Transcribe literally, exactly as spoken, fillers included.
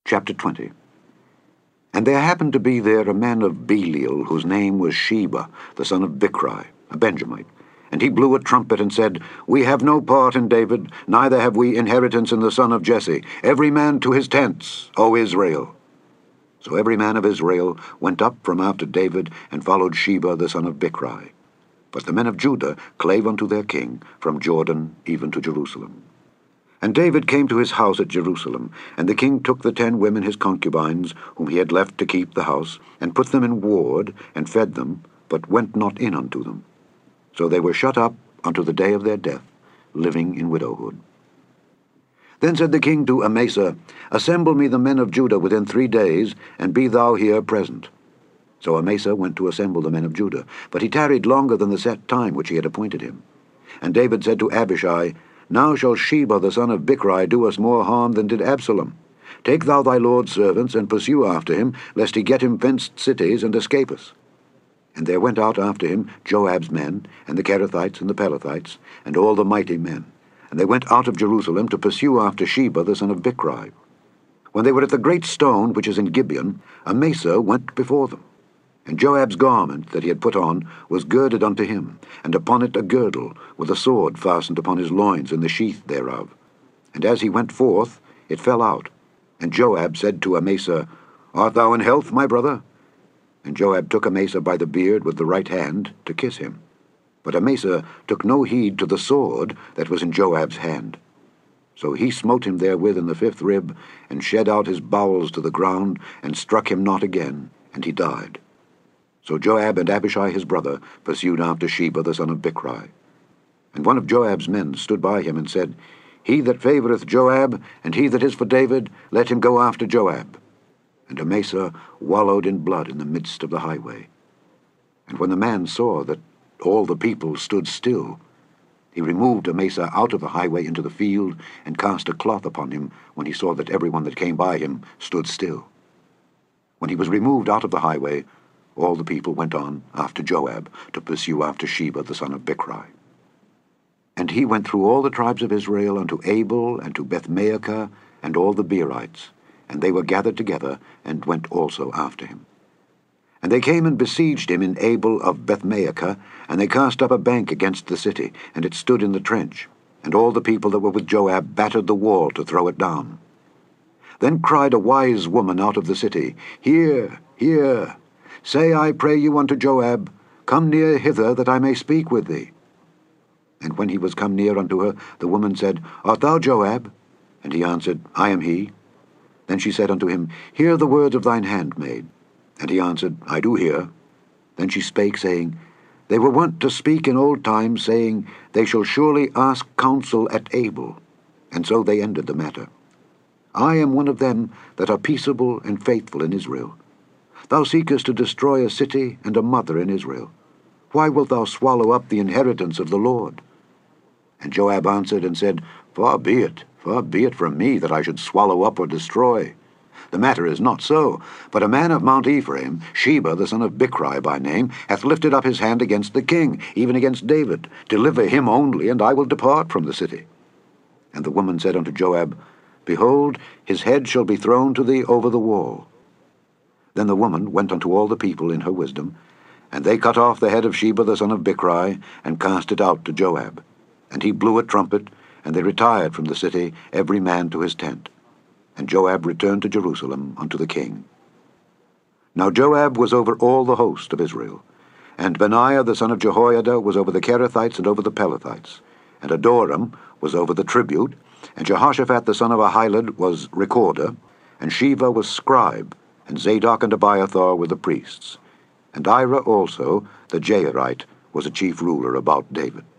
Chapter twenty. And there happened to be there a man of Belial, whose name was Sheba, the son of Bichri, a Benjamite. And he blew a trumpet and said, We have no part in David, neither have we inheritance in the son of Jesse. Every man to his tents, O Israel. So every man of Israel went up from after David, and followed Sheba the son of Bichri. But the men of Judah clave unto their king, from Jordan even to Jerusalem. And David came to his house at Jerusalem, and the king took the ten women his concubines, whom he had left to keep the house, and put them in ward, and fed them, but went not in unto them. So they were shut up unto the day of their death, living in widowhood. Then said the king to Amasa, Assemble me the men of Judah within three days, and be thou here present. So Amasa went to assemble the men of Judah, but he tarried longer than the set time which he had appointed him. And David said to Abishai, Now shall Sheba the son of Bichri do us more harm than did Absalom. Take thou thy lord's servants, and pursue after him, lest he get him fenced cities, and escape us. And there went out after him Joab's men, and the Kerethites and the Pelethites, and all the mighty men. And they went out of Jerusalem to pursue after Sheba the son of Bichri. When they were at the great stone which is in Gibeon, Amasa went before them. And Joab's garment that he had put on was girded unto him, and upon it a girdle, with a sword fastened upon his loins in the sheath thereof. And as he went forth, it fell out. And Joab said to Amasa, Art thou in health, my brother? And Joab took Amasa by the beard with the right hand, to kiss him. But Amasa took no heed to the sword that was in Joab's hand. So he smote him therewith in the fifth rib, and shed out his bowels to the ground, and struck him not again, and he died. So Joab and Abishai his brother pursued after Sheba the son of Bichri. And one of Joab's men stood by him and said, He that favoureth Joab, and he that is for David, let him go after Joab. And Amasa wallowed in blood in the midst of the highway. And when the man saw that all the people stood still, he removed Amasa out of the highway into the field, and cast a cloth upon him, when he saw that every one that came by him stood still. When he was removed out of the highway, all the people went on after Joab, to pursue after Sheba the son of Bichri. And he went through all the tribes of Israel unto Abel, and to Bethmaachah, and all the Beerites, and they were gathered together, and went also after him. And they came and besieged him in Abel of Bethmaachah, and they cast up a bank against the city, and it stood in the trench, and all the people that were with Joab battered the wall to throw it down. Then cried a wise woman out of the city, Hear, hear! Say, I pray you unto Joab, Come near hither, that I may speak with thee. And when he was come near unto her, the woman said, Art thou Joab? And he answered, I am he. Then she said unto him, Hear the words of thine handmaid. And he answered, I do hear. Then she spake, saying, They were wont to speak in old times, saying, They shall surely ask counsel at Abel. And so they ended the matter. I am one of them that are peaceable and faithful in Israel. Thou seekest to destroy a city and a mother in Israel. Why wilt thou swallow up the inheritance of the Lord? And Joab answered and said, Far be it, far be it from me that I should swallow up or destroy. The matter is not so, but a man of Mount Ephraim, Sheba the son of Bichri by name, hath lifted up his hand against the king, even against David. Deliver him only, and I will depart from the city. And the woman said unto Joab, Behold, his head shall be thrown to thee over the wall. Then the woman went unto all the people in her wisdom, and they cut off the head of Sheba the son of Bichri, and cast it out to Joab. And he blew a trumpet, and they retired from the city, every man to his tent. And Joab returned to Jerusalem unto the king. Now Joab was over all the host of Israel, and Benaiah the son of Jehoiada was over the Kerethites and over the Pelethites, and Adoram was over the tribute, and Jehoshaphat the son of Ahilud was recorder, and Sheva was scribe, and Zadok and Abiathar were the priests. And Ira also, the Jairite, was a chief ruler about David.